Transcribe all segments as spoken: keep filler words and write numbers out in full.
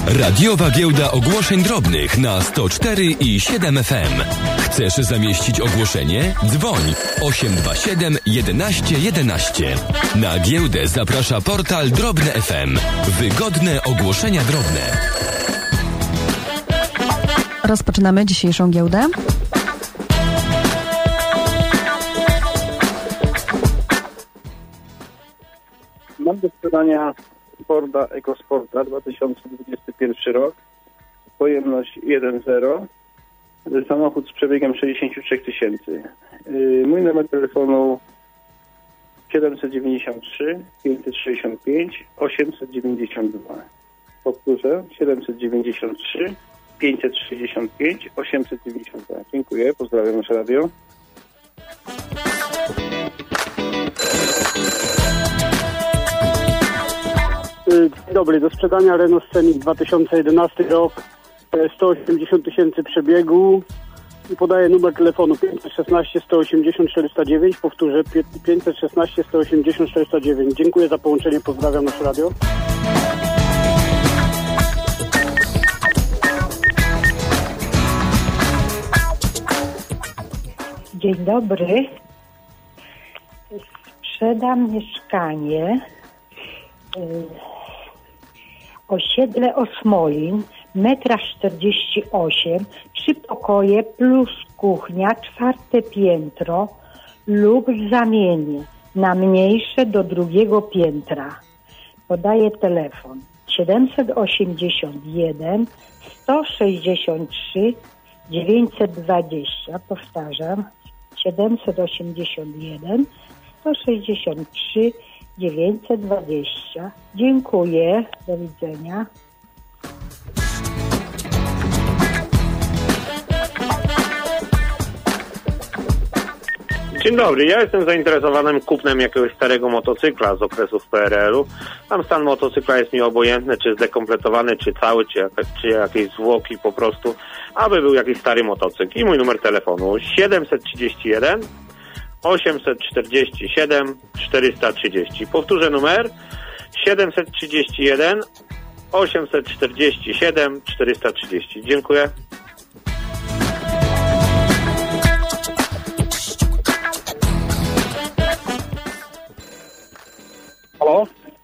Radiowa Giełda Ogłoszeń Drobnych na sto cztery i siedem F M. Chcesz zamieścić ogłoszenie? Dzwoń osiem dwa siedem jedenaście jedenaście. Na giełdę zaprasza portal Drobne F M. Wygodne ogłoszenia drobne. Rozpoczynamy dzisiejszą giełdę. Mam do sprzedania Forda EcoSporta dwa tysiące dwudziesty pierwszy rok. Pojemność jeden zero. Samochód z przebiegiem sześćdziesiąt trzy tysięcy. Mój numer telefonu siedemset dziewięćdziesiąt trzy pięćset sześćdziesiąt pięć osiemset dziewięćdziesiąt dwa. Powtórzę, siedemset dziewięćdziesiąt trzy pięćset sześćdziesiąt pięć osiemset dziewięćdziesiąt dwa. Dziękuję, pozdrawiam nasze radio. Dzień dobry, do sprzedania Renault Scenic dwa tysiące jedenasty rok, sto osiemdziesiąt tysięcy przebiegu i podaję numer telefonu pięćset szesnaście sto osiemdziesiąt czterysta dziewięć, powtórzę pięćset szesnaście sto osiemdziesiąt czterysta dziewięć. Dziękuję za połączenie, pozdrawiam nasze radio. Dzień dobry. Sprzedam mieszkanie y, osiedle Osmolin, metra czterdzieści osiem, trzy pokoje plus kuchnia, czwarte piętro lub w zamienie na mniejsze do drugiego piętra. Podaję telefon siedemset osiemdziesiąt jeden sto sześćdziesiąt trzy dziewięćset dwadzieścia, powtarzam, siedemset osiemdziesiąt jeden sto sześćdziesiąt trzy dziewięćset dwadzieścia. Dziękuję, do widzenia. Dzień dobry, ja jestem zainteresowanym kupnem jakiegoś starego motocykla z okresów P R L u. Tam stan motocykla jest mi obojętny, czy zdekompletowany, czy cały, czy, jaka, czy jakieś zwłoki po prostu, aby był jakiś stary motocykl. I mój numer telefonu siedemset trzydzieści jeden osiemset czterdzieści siedem czterysta trzydzieści. Powtórzę numer siedemset trzydzieści jeden osiemset czterdzieści siedem czterysta trzydzieści. Dziękuję. Halo?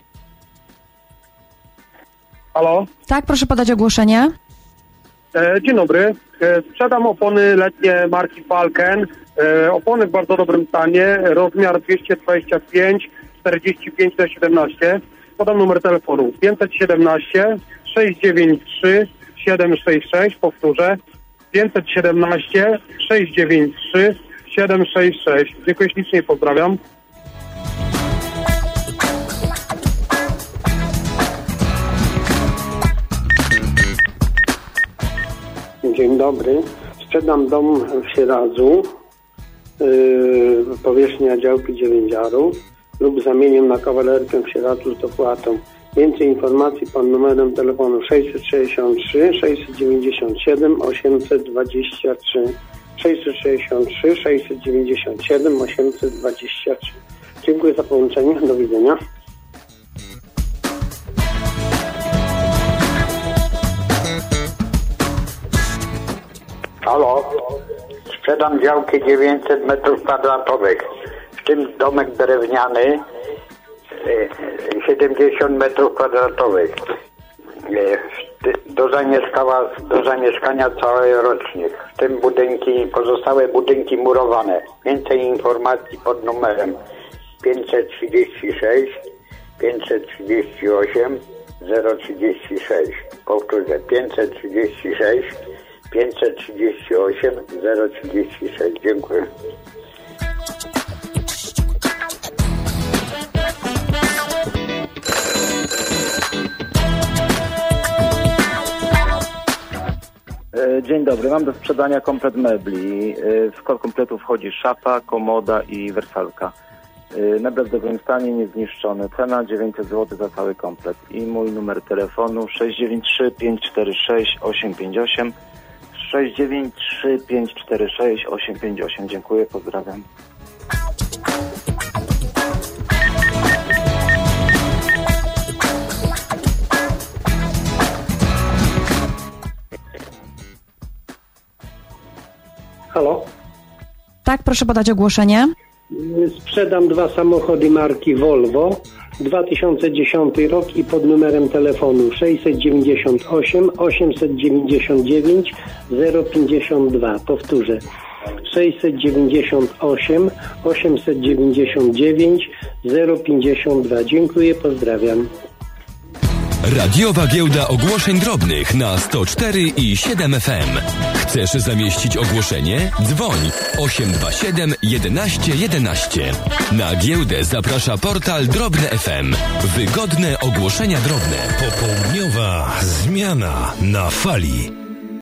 Halo? Tak, proszę podać ogłoszenie. E, dzień dobry. E, sprzedam opony letnie marki Falken. E, opony w bardzo dobrym stanie. Rozmiar dwieście dwadzieścia pięć czterdzieści pięć siedemnaście. Podam numer telefonu pięćset siedemnaście sześćset dziewięćdziesiąt trzy siedem sześć sześć. Powtórzę pięćset siedemnaście sześćset dziewięćdziesiąt trzy siedem sześć sześć. Dziękuję ślicznie i pozdrawiam. Dzień dobry. Sprzedam dom w Sieradzu, yy, powierzchnia działki dziewięć arów lub zamieniem na kawalerkę w Sieradzu z dopłatą. Więcej informacji pod numerem telefonu sześćset sześćdziesiąt trzy sześćset dziewięćdziesiąt siedem osiemset dwadzieścia trzy. sześćset sześćdziesiąt trzy sześćset dziewięćdziesiąt siedem osiemset dwadzieścia trzy. Dziękuję za połączenie. Do widzenia. Halo, sprzedam działkę dziewięćset metrów kwadratowych, w tym domek drewniany siedemdziesiąt metrów kwadratowych, do zamieszkania, do zamieszkania całorocznie, w tym budynki, pozostałe budynki murowane. Więcej informacji pod numerem pięćset trzydzieści sześć pięćset trzydzieści osiem zero trzydzieści sześć. Powtórzę, pięćset trzydzieści sześć pięćset trzydzieści osiem zero trzydzieści sześć. Dziękuję. Dzień dobry, mam do sprzedania komplet mebli. W skład kompletu wchodzi szafa, komoda i wersalka. Meble w dobrym stanie, niezniszczone. Cena dziewięćset złotych za cały komplet. I mój numer telefonu sześć dziewięć trzy pięć cztery sześć osiem pięć osiem. sześć dziewięć trzy pięć cztery sześć osiem pięć osiem. Dziękuję, pozdrawiam. Halo? Tak, proszę podać ogłoszenie. Sprzedam dwa samochody marki Volvo, dwa tysiące dziesiąty rok i pod numerem telefonu sześćset dziewięćdziesiąt osiem osiemset dziewięćdziesiąt dziewięć zero pięćdziesiąt dwa. Powtórzę. sześćset dziewięćdziesiąt osiem osiemset dziewięćdziesiąt dziewięć zero pięćdziesiąt dwa. Dziękuję, pozdrawiam. Radiowa Giełda Ogłoszeń Drobnych na sto cztery i siedem F M. Chcesz zamieścić ogłoszenie? Dzwoń osiem dwa siedem jedenaście jedenaście. Na giełdę zaprasza portal Drobne F M. Wygodne ogłoszenia drobne. Popołudniowa zmiana na fali.